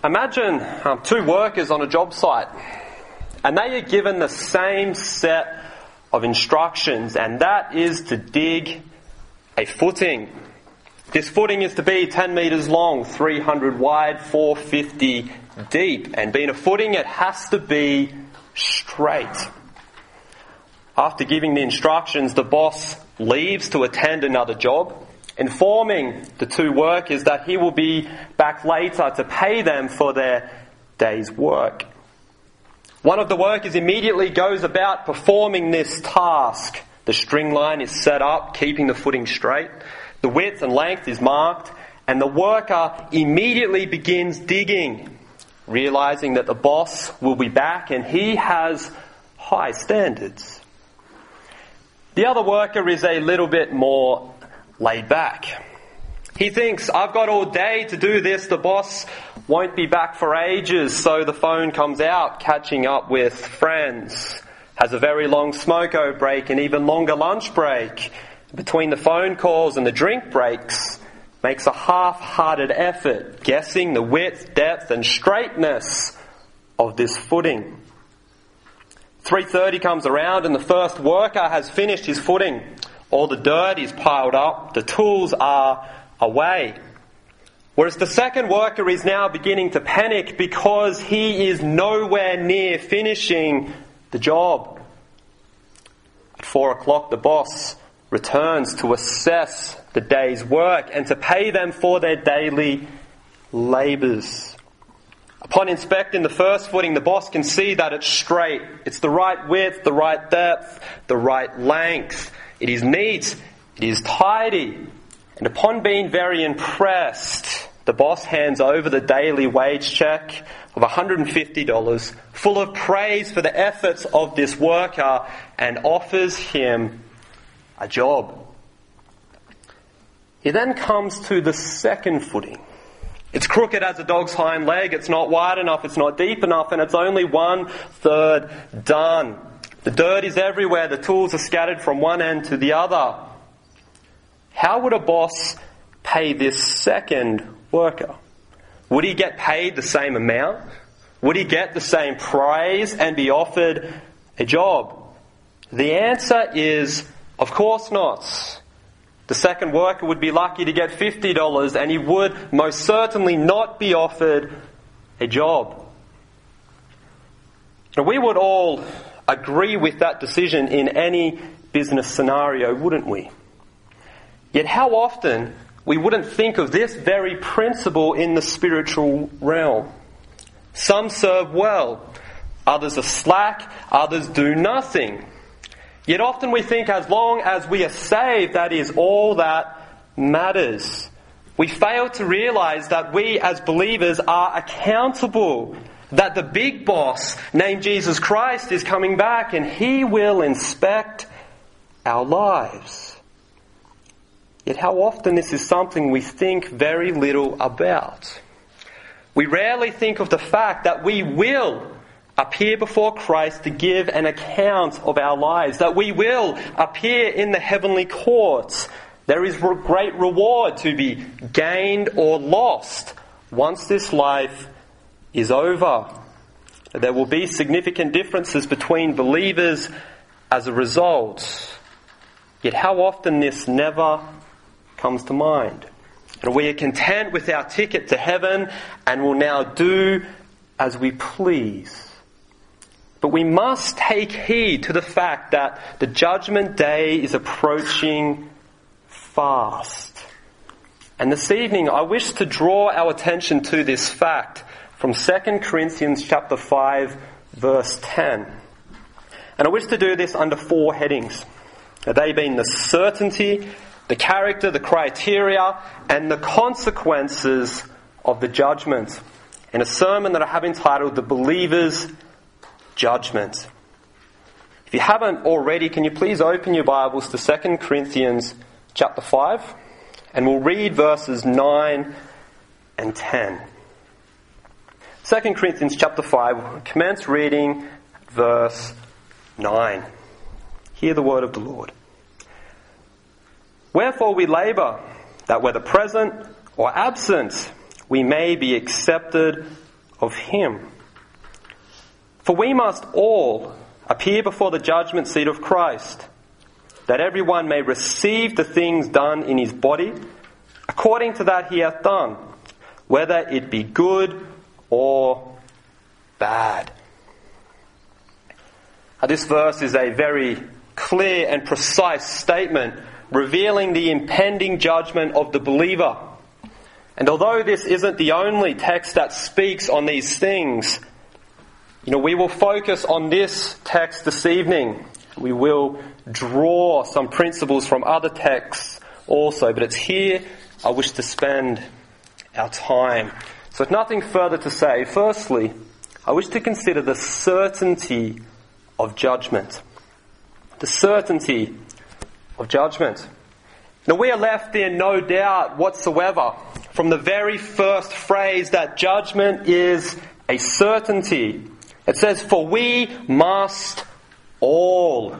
Imagine two workers on a job site, and they are given the same set of instructions, and that is to dig a footing. This footing is to be 10 metres long, 300 wide, 450 deep, and being a footing, it has to be straight. After giving the instructions, the boss leaves to attend another job, informing the two workers that he will be back later to pay them for their day's work. One of the workers immediately goes about performing this task. The string line is set up, keeping the footing straight. The width and length is marked, and the worker immediately begins digging, realizing that the boss will be back and he has high standards. The other worker is a little bit more laid back. He thinks, I've got all day to do this, the boss won't be back for ages, so the phone comes out, catching up with friends, has a very long smoko break, an even longer lunch break. Between the phone calls and the drink breaks, makes a half-hearted effort, guessing the width, depth and straightness of this footing. 3:30 comes around and the first worker has finished his footing. All the dirt is piled up, the tools are away. Whereas the second worker is now beginning to panic because he is nowhere near finishing the job. At 4 o'clock, the boss returns to assess the day's work and to pay them for their daily labours. Upon inspecting the first footing, the boss can see that it's straight. It's the right width, the right depth, the right length. It is neat, it is tidy. And upon being very impressed, the boss hands over the daily wage check of $150, full of praise for the efforts of this worker, and offers him a job. He then comes to the second footing. It's crooked as a dog's hind leg, it's not wide enough, it's not deep enough, and it's only 1/3 done. The dirt is everywhere, the tools are scattered from one end to the other. How would a boss pay this second worker? Would he get paid the same amount? Would he get the same praise and be offered a job? The answer is, of course not. The second worker would be lucky to get $50 and he would most certainly not be offered a job. Now, we would all agree with that decision in any business scenario, wouldn't we? Yet how often we wouldn't think of this very principle in the spiritual realm. Some serve well, others are slack, others do nothing. Yet often we think as long as we are saved, that is all that matters. We fail to realize that we as believers are accountable, that the big boss named Jesus Christ is coming back and he will inspect our lives. Yet how often this is something we think very little about. We rarely think of the fact that we will appear before Christ to give an account of our lives, that we will appear in the heavenly courts. There is great reward to be gained or lost once this life is over. There will be significant differences between believers as a result. Yet how often this never comes to mind. And we are content with our ticket to heaven and will now do as we please. But we must take heed to the fact that the judgment day is approaching fast. And this evening I wish to draw our attention to this fact from 2 Corinthians chapter 5 verse 10. And I wish to do this under 4 headings. They being the certainty, the character, the criteria, and the consequences of the judgment. In a sermon that I have entitled The Believer's Judgment. If you haven't already, can you please open your Bibles to 2 Corinthians chapter 5, and we'll read verses 9 and 10. 2 Corinthians chapter 5, we'll commence reading verse 9. Hear the word of the Lord. Wherefore we labour, that whether present or absent, we may be accepted of him. For we must all appear before the judgment seat of Christ, that everyone may receive the things done in his body, according to that he hath done, whether it be good or bad. Now, this verse is a very clear and precise statement revealing the impending judgment of the believer. And although this isn't the only text that speaks on these things, we will focus on this text this evening. We will draw some principles from other texts also, but it's here I wish to spend our time. So with nothing further to say, firstly, I wish to consider the certainty of judgment. The certainty of judgment. Now we are left in no doubt whatsoever from the very first phrase that judgment is a certainty. It says, for we must all.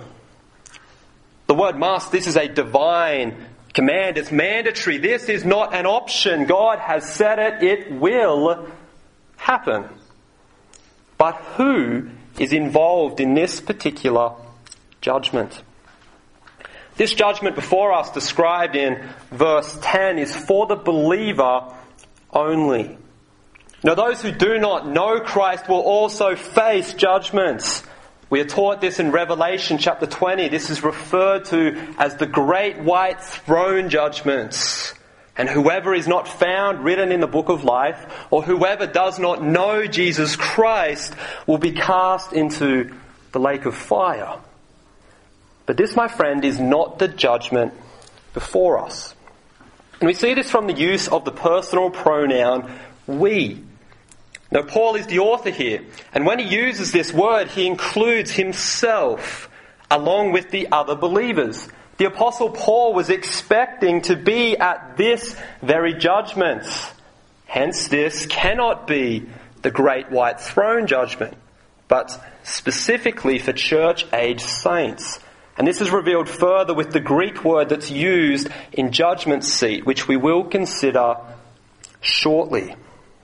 The word must, this is a divine command. It's mandatory. This is not an option. God has said it. It will happen. But who is involved in this particular judgment? This judgment before us, described in verse 10, is for the believer only. Now, those who do not know Christ will also face judgments. We are taught this in Revelation chapter 20. This is referred to as the great white throne judgments. And whoever is not found written in the book of life, or whoever does not know Jesus Christ, will be cast into the lake of fire. But this, my friend, is not the judgment before us. And we see this from the use of the personal pronoun we. Now, Paul is the author here, and when he uses this word, he includes himself along with the other believers. The Apostle Paul was expecting to be at this very judgment. Hence, this cannot be the great white throne judgment, but specifically for church-age saints. And this is revealed further with the Greek word that's used in judgment seat, which we will consider shortly.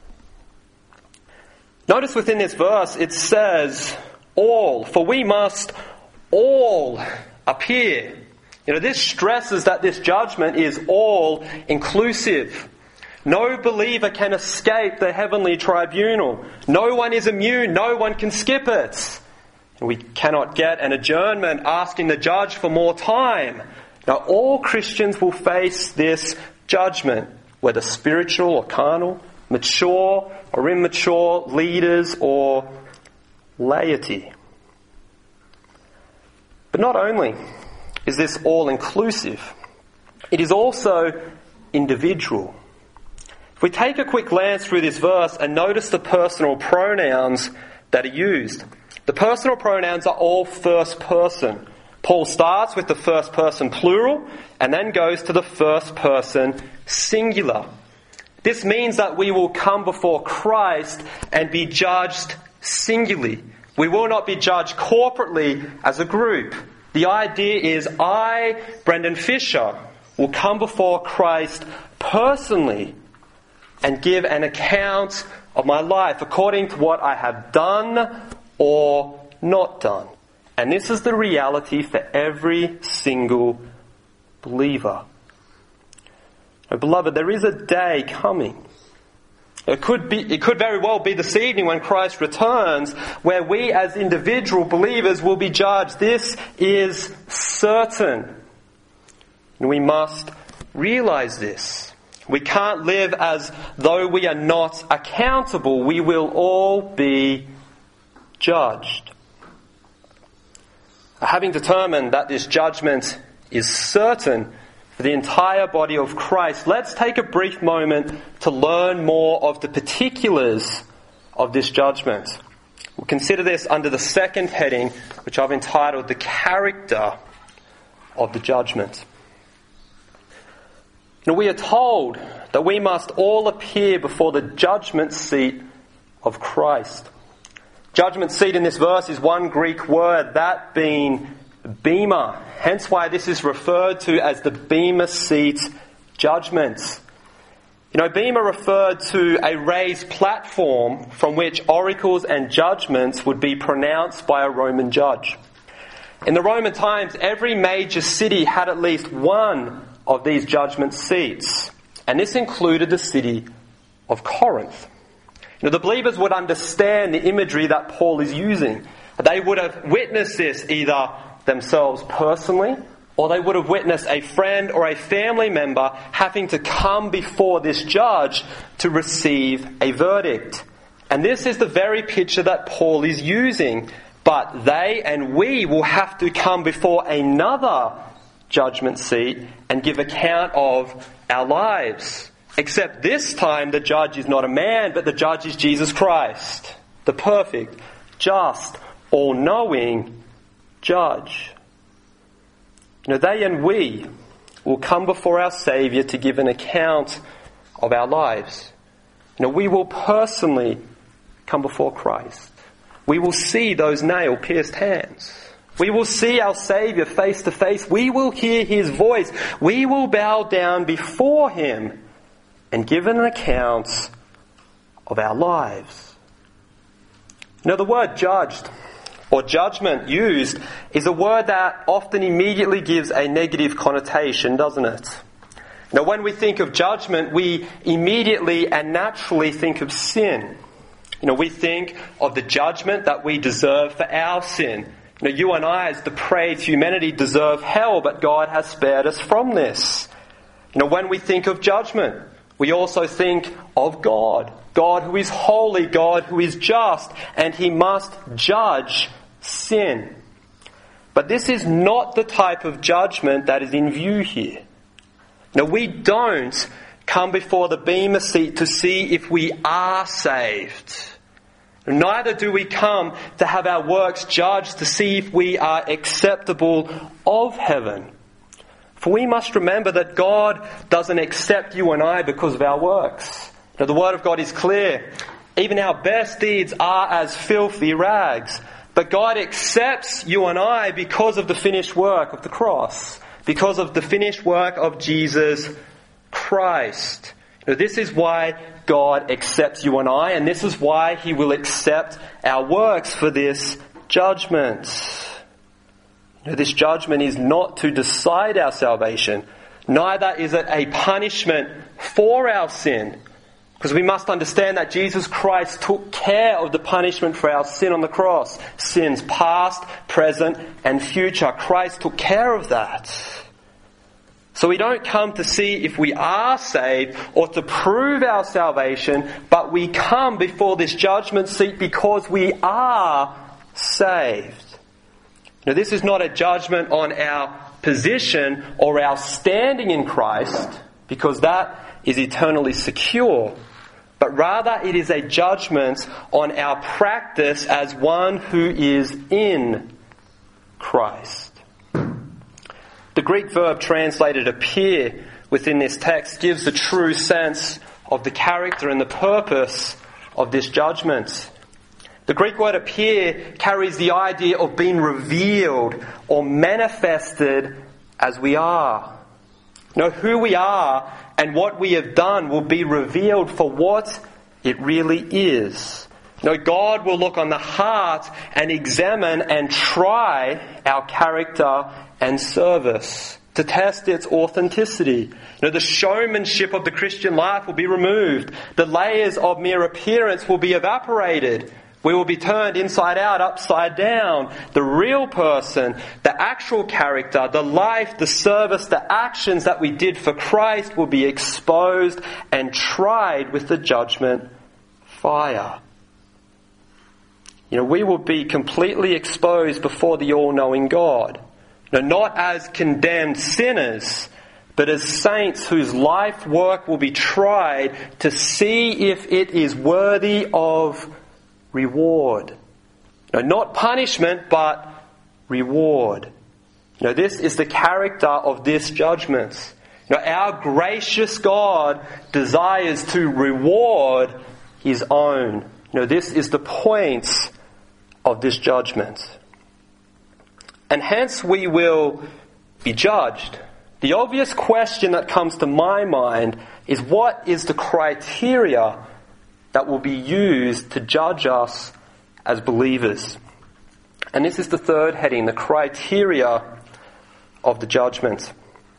Notice within this verse it says, all, for we must all appear. This stresses that this judgment is all inclusive. No believer can escape the heavenly tribunal. No one is immune. No one can skip it. And we cannot get an adjournment asking the judge for more time. Now, all Christians will face this judgment, whether spiritual or carnal, mature or immature, leaders or laity. But not only is this all-inclusive, it is also individual. If we take a quick glance through this verse and notice the personal pronouns that are used, the personal pronouns are all first person. Paul starts with the first person plural and then goes to the first person singular. This means that we will come before Christ and be judged singularly. We will not be judged corporately as a group. The idea is I, Brendan Fisher, will come before Christ personally and give an account of my life according to what I have done or not done. And this is the reality for every single believer. Oh, beloved, there is a day coming. It could very well be this evening when Christ returns, where we as individual believers will be judged. This is certain. And we must realize this. We can't live as though we are not accountable. We will all be judged. Having determined that this judgment is certain for the entire body of Christ, let's take a brief moment to learn more of the particulars of this judgment. We'll consider this under the second heading, which I've entitled The Character of the Judgment. Now, we are told that we must all appear before the judgment seat of Christ. Judgment seat in this verse is one Greek word, that being bema. Hence why this is referred to as the bema seat judgment. Bema referred to a raised platform from which oracles and judgments would be pronounced by a Roman judge. In the Roman times, every major city had at least one of these judgment seats, and this included the city of Corinth. The believers would understand the imagery that Paul is using. They would have witnessed this either themselves personally, or they would have witnessed a friend or a family member having to come before this judge to receive a verdict. And this is the very picture that Paul is using. But they and we will have to come before another judgment seat and give account of our lives. Except this time the judge is not a man, but the judge is Jesus Christ, the perfect, just, all-knowing judge. They and we will come before our Saviour to give an account of our lives. We will personally come before Christ. We will see those nail-pierced hands. We will see our Saviour face to face. We will hear His voice. We will bow down before Him and give an account of our lives. The word judged or judgment used is a word that often immediately gives a negative connotation, doesn't it? When we think of judgment, we immediately and naturally think of sin. We think of the judgment that we deserve for our sin. You and I, as depraved humanity, deserve hell, but God has spared us from this. When we think of judgment, we also think of God. God who is holy, God who is just, and He must judge sin. But this is not the type of judgment that is in view here. We don't come before the Bema seat to see if we are saved. Neither do we come to have our works judged to see if we are acceptable of heaven. For we must remember that God doesn't accept you and I because of our works. The Word of God is clear. Even our best deeds are as filthy rags. But God accepts you and I because of the finished work of the cross. Because of the finished work of Jesus Christ. This is why God accepts you and I, and this is why He will accept our works for this judgment. This judgment is not to decide our salvation. Neither is it a punishment for our sin. Because we must understand that Jesus Christ took care of the punishment for our sin on the cross. Sins past, present, and future. Christ took care of that. So we don't come to see if we are saved or to prove our salvation, but we come before this judgment seat because we are saved. This is not a judgment on our position or our standing in Christ, because that is eternally secure. But rather it is a judgment on our practice as one who is in Christ. The Greek verb translated appear within this text gives the true sense of the character and the purpose of this judgment. The Greek word appear carries the idea of being revealed or manifested as we are. Who we are and what we have done will be revealed for what it really is. God will look on the heart and examine and try our character and service to test its authenticity. The showmanship of the Christian life will be removed. The layers of mere appearance will be evaporated. We will be turned inside out, upside down. The real person, the actual character, the life, the service, the actions that we did for Christ will be exposed and tried with the judgment fire. We will be completely exposed before the all-knowing God. Not as condemned sinners, but as saints whose life work will be tried to see if it is worthy of reward. Not punishment, but reward. This is the character of this judgment. Our gracious God desires to reward His own. This is the point of this judgment. And hence we will be judged. The obvious question that comes to my mind is what is the criteria that will be used to judge us as believers. And this is the third heading, the criteria of the judgment.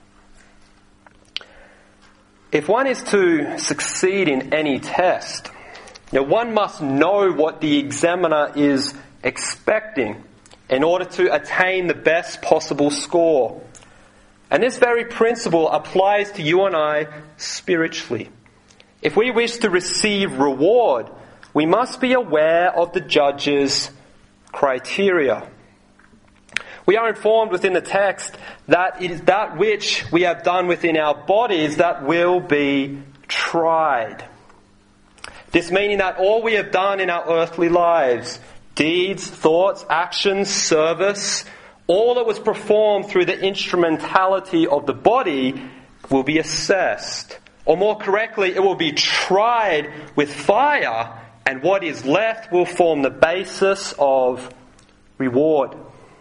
If one is to succeed in any test, one must know what the examiner is expecting in order to attain the best possible score. And this very principle applies to you and I spiritually. If we wish to receive reward, we must be aware of the judge's criteria. We are informed within the text that it is that which we have done within our bodies that will be tried. This meaning that all we have done in our earthly lives, deeds, thoughts, actions, service, all that was performed through the instrumentality of the body will be assessed. Or more correctly, it will be tried with fire, and what is left will form the basis of reward.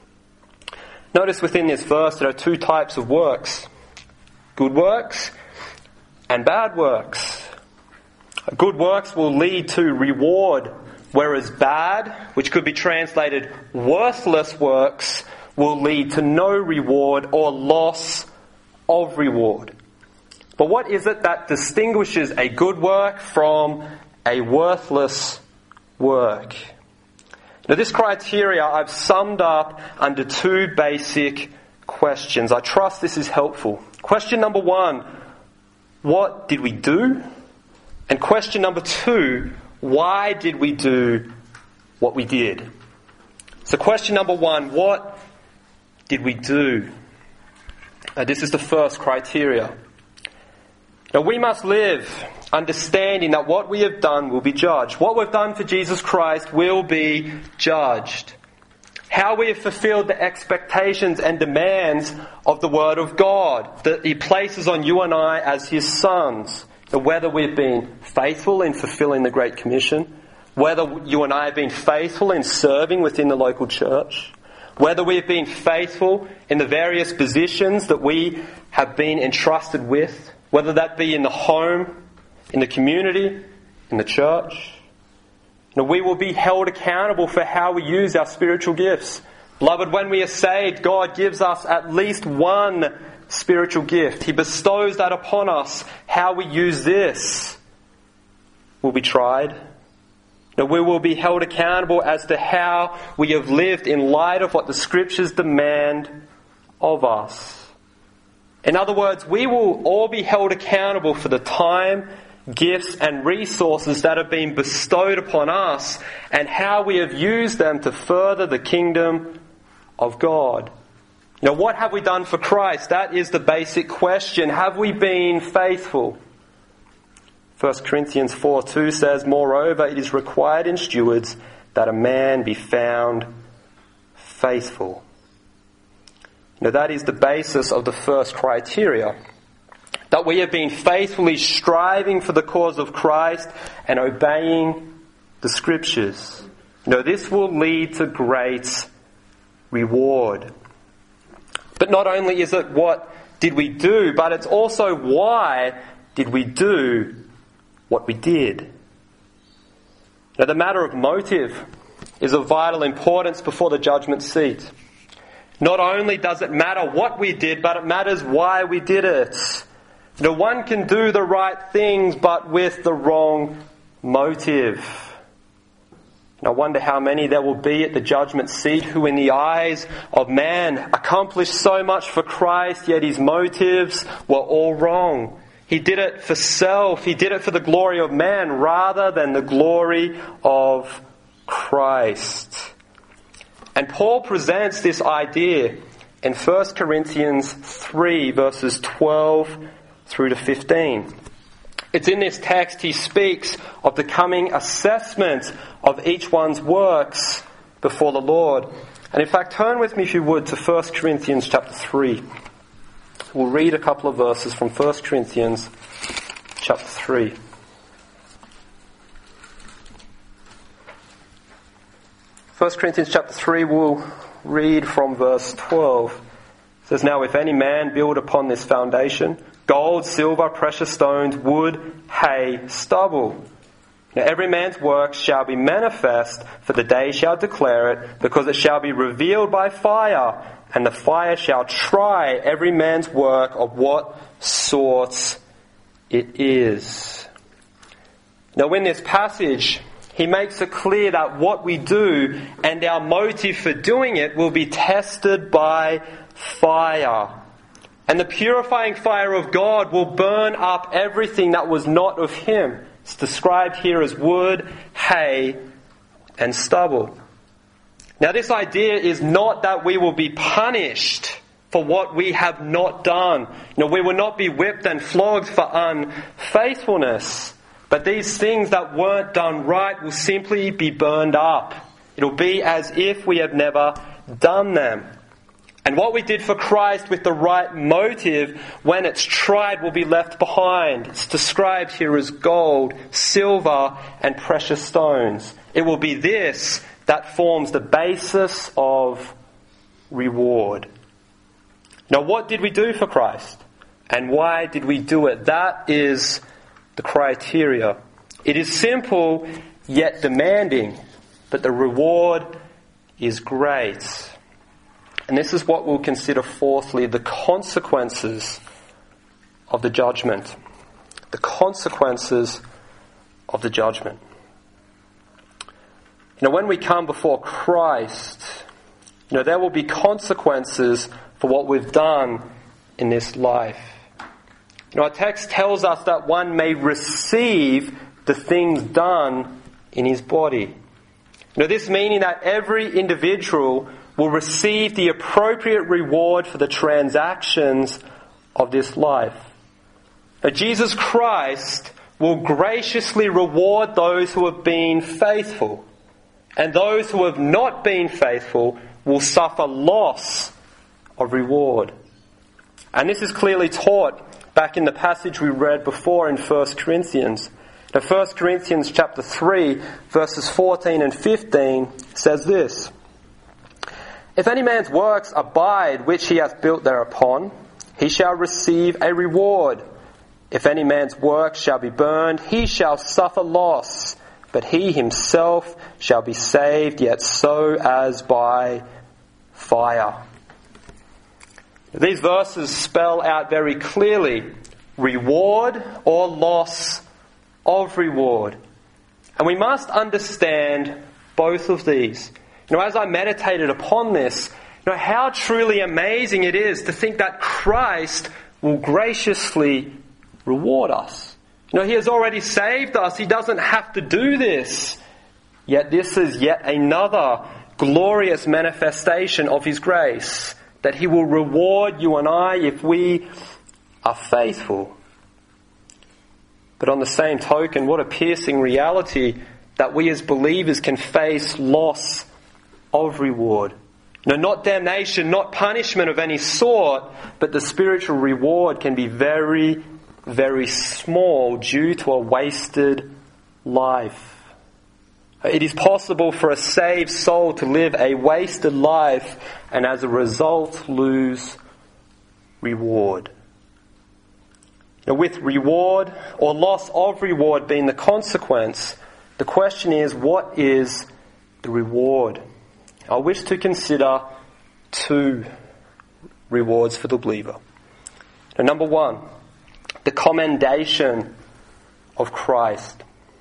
Notice within this verse there are two types of works. Good works and bad works. Good works will lead to reward, whereas bad, which could be translated worthless works, will lead to no reward or loss of reward. But what is it that distinguishes a good work from a worthless work? Now, this criteria I've summed up under two basic questions. I trust this is helpful. Question number 1, what did we do? And question number 2, why did we do what we did? So question number 1, what did we do? This is the first criteria. Now, we must live understanding that what we have done will be judged. What we've done for Jesus Christ will be judged. How we have fulfilled the expectations and demands of the Word of God that He places on you and I as His sons. Whether we've been faithful in fulfilling the Great Commission, whether you and I have been faithful in serving within the local church, whether we've been faithful in the various positions that we have been entrusted with, whether that be in the home, in the community, in the church. We will be held accountable for how we use our spiritual gifts. Beloved, when we are saved, God gives us at least one spiritual gift. He bestows that upon us. How we use this will be tried. We will be held accountable as to how we have lived in light of what the Scriptures demand of us. In other words, we will all be held accountable for the time, gifts and resources that have been bestowed upon us and how we have used them to further the kingdom of God. Now, what have we done for Christ? That is the basic question. Have we been faithful? 1 Corinthians 4:2 says, "Moreover, it is required in stewards that a man be found faithful." Now, that is the basis of the first criteria. That we have been faithfully striving for the cause of Christ and obeying the Scriptures. This will lead to great reward. But not only is it what did we do, but it's also why did we do what we did. Now, the matter of motive is of vital importance before the judgment seat. Not only does it matter what we did, but it matters why we did it. One can do the right things, but with the wrong motive. And I wonder how many there will be at the judgment seat who in the eyes of man accomplished so much for Christ, yet his motives were all wrong. He did it for self. He did it for the glory of man rather than the glory of Christ. And Paul presents this idea in 1 Corinthians 3 verses 12 through to 15. It's in this text he speaks of the coming assessment of each one's works before the Lord. And in fact, turn with me if you would to 1 Corinthians chapter 3. We'll read a couple of verses from 1 Corinthians chapter 3. 1 Corinthians chapter 3, we'll read from verse 12. It says, "Now if any man build upon this foundation gold, silver, precious stones, wood, hay, stubble. Now every man's work shall be manifest, for the day shall declare it, because it shall be revealed by fire, and the fire shall try every man's work of what sort it is. Now in this passage, he makes it clear that what we do and our motive for doing it will be tested by fire. And the purifying fire of God will burn up everything that was not of Him. It's described here as wood, hay, and stubble. Now this idea is not that we will be punished for what we have not done. We will not be whipped and flogged for unfaithfulness. But these things that weren't done right will simply be burned up. It'll be as if we have never done them. And what we did for Christ with the right motive, when it's tried, will be left behind. It's described here as gold, silver, and precious stones. It will be this that forms the basis of reward. Now, what did we do for Christ? And why did we do it? That is the criteria. It is simple, yet demanding, but the reward is great. And this is what we'll consider fourthly, the consequences of the judgment. The consequences of the judgment. When we come before Christ, there will be consequences for what we've done in this life. Our text tells us that one may receive the things done in his body. This meaning that every individual will receive the appropriate reward for the transactions of this life. Now, Jesus Christ will graciously reward those who have been faithful, and those who have not been faithful will suffer loss of reward. And this is clearly taught back in the passage we read before in 1 Corinthians. Now 1 Corinthians chapter 3, verses 14 and 15 says this: If any man's works abide which he hath built thereupon, he shall receive a reward. If any man's work shall be burned, he shall suffer loss, but he himself shall be saved, yet so as by fire. These verses spell out very clearly reward or loss of reward. And we must understand both of these. As I meditated upon this, how truly amazing it is to think that Christ will graciously reward us. He has already saved us. He doesn't have to do this. Yet this is yet another glorious manifestation of His grace, that He will reward you and I if we are faithful. But on the same token, what a piercing reality that we as believers can face loss of reward. Not damnation, not punishment of any sort, but the spiritual reward can be very, very small due to a wasted life. It is possible for a saved soul to live a wasted life and as a result lose reward. With reward or loss of reward being the consequence, the question is, what is the reward? I wish to consider two rewards for the believer. Number one, the commendation of Christ.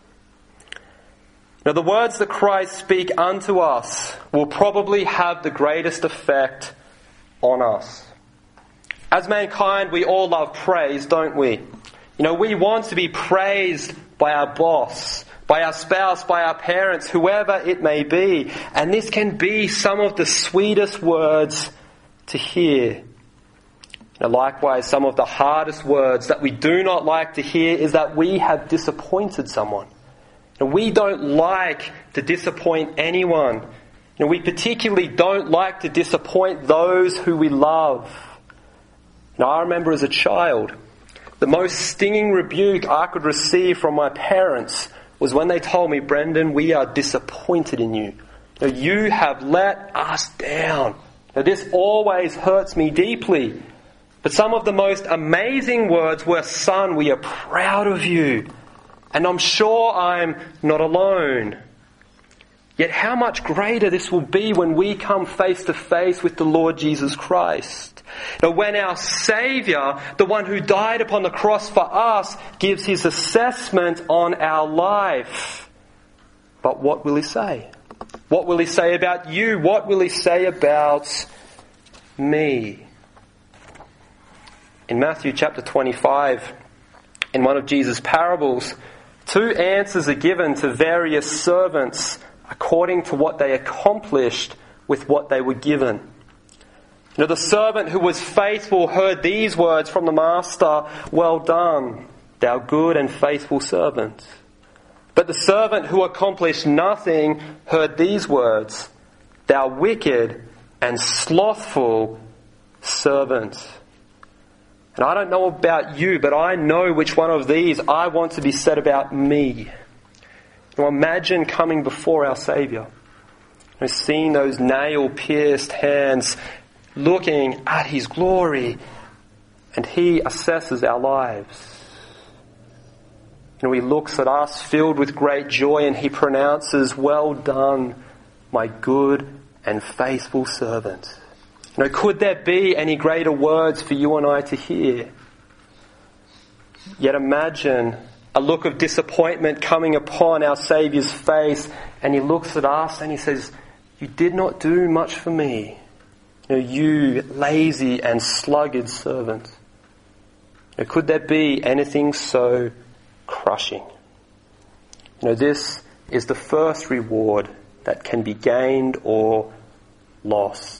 The words that Christ speak unto us will probably have the greatest effect on us. As mankind, we all love praise, don't we? We want to be praised by our boss, by our spouse, by our parents, whoever it may be. And this can be some of the sweetest words to hear. Likewise, some of the hardest words that we do not like to hear is that we have disappointed someone. We don't like to disappoint anyone. We particularly don't like to disappoint those who we love. I remember as a child, the most stinging rebuke I could receive from my parents was when they told me, Brendan, we are disappointed in you. You have let us down. This always hurts me deeply. But some of the most amazing words were, "Son, we are proud of you, and I'm sure I'm not alone." Yet how much greater this will be when we come face to face with the Lord Jesus Christ. Now, when our Saviour, the one who died upon the cross for us, gives his assessment on our life. But what will he say? What will he say about you? What will he say about me? In Matthew chapter 25, in one of Jesus' parables, 2 answers are given to various servants according to what they accomplished with what they were given. The servant who was faithful heard these words from the master, "Well done, thou good and faithful servant." But the servant who accomplished nothing heard these words, "Thou wicked and slothful servant." And I don't know about you, but I know which one of these I want to be said about me. Now imagine coming before our Saviour, seeing those nail-pierced hands, looking at his glory, and he assesses our lives. He looks at us filled with great joy and he pronounces, "Well done, my good and faithful servant." Could there be any greater words for you and I to hear? Yet imagine a look of disappointment coming upon our Saviour's face, and he looks at us and he says, "You did not do much for me. You lazy and sluggard servant." Could there be anything so crushing? This is the first reward that can be gained or lost.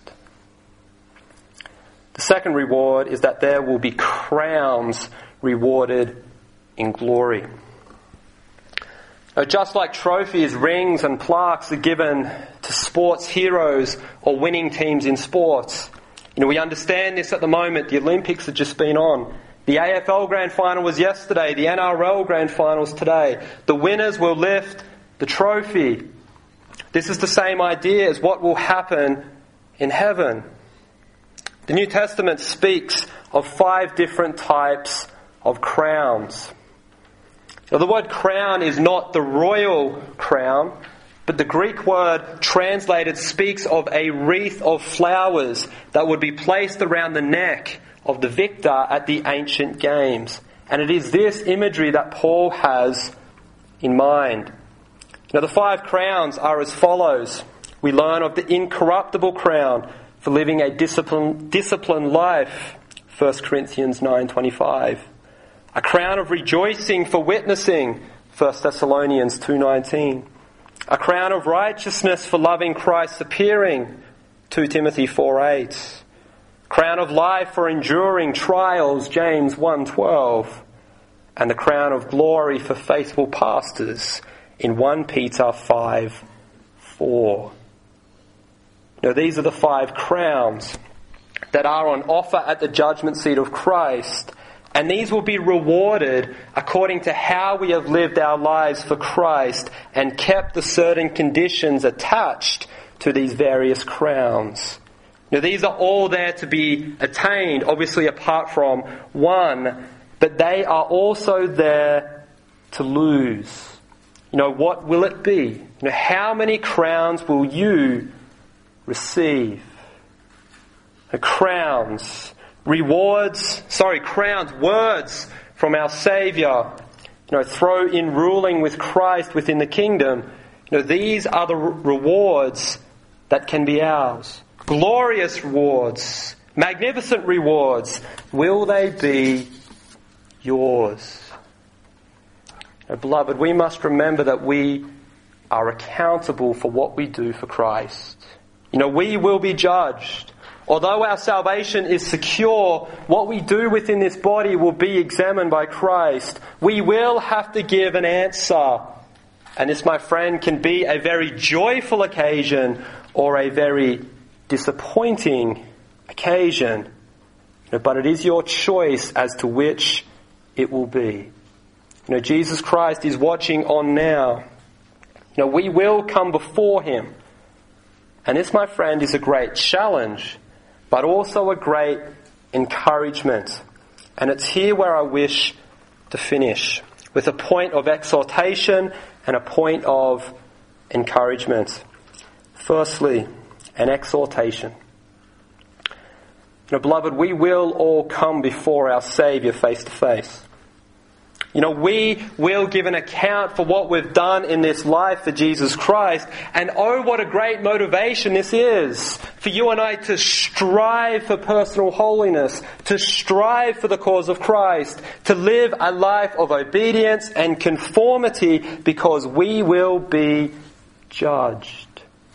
The second reward is that there will be crowns rewarded in glory. Now, just like trophies, rings and plaques are given to sports heroes or winning teams in sports. We understand this at the moment. The Olympics have just been on. The AFL Grand Final was yesterday. The NRL Grand Final's today. The winners will lift the trophy. This is the same idea as what will happen in heaven. The New Testament speaks of 5 different types of crowns. Now, the word crown is not the royal crown, but the Greek word translated speaks of a wreath of flowers that would be placed around the neck of the victor at the ancient games. And it is this imagery that Paul has in mind. Now, the 5 crowns are as follows. We learn of the incorruptible crown for living a disciplined life, 1 Corinthians 9:25. A crown of rejoicing for witnessing, 1 Thessalonians 2:19. A crown of righteousness for loving Christ's appearing, 2 Timothy 4:8. Crown of life for enduring trials, James 1:12. And the crown of glory for faithful pastors in 1 Peter 5:4. Now, these are the 5 crowns that are on offer at the judgment seat of Christ, and these will be rewarded according to how we have lived our lives for Christ and kept the certain conditions attached to these various crowns. Now, these are all there to be attained, obviously apart from one, but they are also there to lose. What will it be? How many crowns will you receive? Crowns, words from our Saviour, throw in ruling with Christ within the kingdom. These are the rewards that can be ours. Glorious rewards, magnificent rewards. Will they be yours? Beloved, we must remember that we are accountable for what we do for Christ. We will be judged. Although our salvation is secure, what we do within this body will be examined by Christ. We will have to give an answer. And this, my friend, can be a very joyful occasion or a very disappointing occasion. But it is your choice as to which it will be. Jesus Christ is watching on now. We will come before him. And this, my friend, is a great challenge, but also a great encouragement. And it's here where I wish to finish, with a point of exhortation and a point of encouragement. Firstly, an exhortation. Beloved, we will all come before our Saviour face to face. We will give an account for what we've done in this life for Jesus Christ. And oh, what a great motivation this is for you and I to strive for personal holiness, to strive for the cause of Christ, to live a life of obedience and conformity, because we will be judged.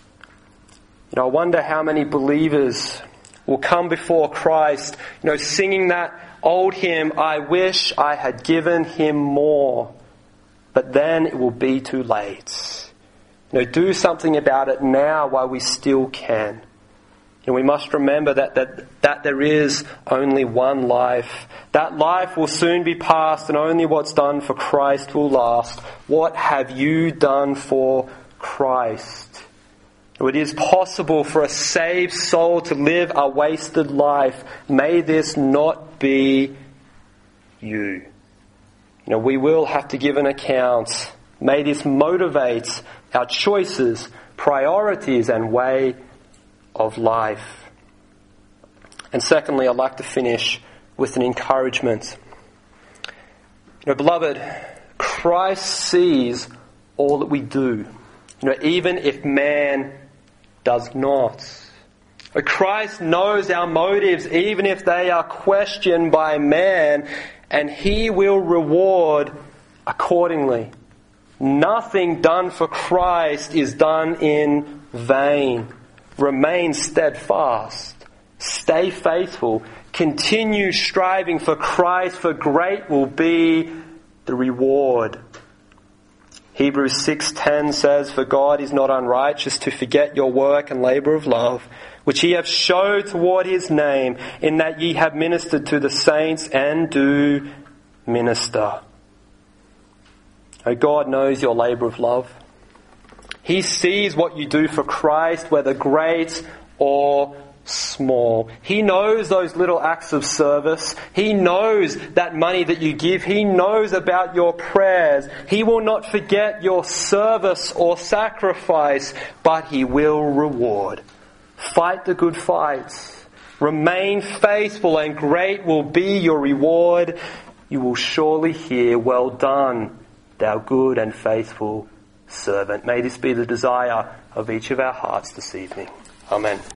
I wonder how many believers will come before Christ, singing that old hymn, I wish I had given him more, but then it will be too late. Do something about it now while we still can. And we must remember that there is only one life. That life will soon be past, and only what's done for Christ will last. What have you done for Christ? It is possible for a saved soul to live a wasted life. May this not be you. We will have to give an account. May this motivate our choices, priorities, and way of life. And secondly, I'd like to finish with an encouragement. Beloved, Christ sees all that we do, even if man does not. Christ knows our motives, even if they are questioned by man, and he will reward accordingly. Nothing done for Christ is done in vain. Remain steadfast. Stay faithful. Continue striving for Christ, for great will be the reward. Hebrews 6:10 says, For God is not unrighteous to forget your work and labour of love, which ye have showed toward his name, in that ye have ministered to the saints and do minister. God knows your labour of love. He sees what you do for Christ, whether great or small. He knows those little acts of service. He knows that money that you give. He knows about your prayers. He will not forget your service or sacrifice, but he will reward. Fight the good fights. Remain faithful, and great will be your reward. You will surely hear, Well done, thou good and faithful servant. May this be the desire of each of our hearts this evening. Amen.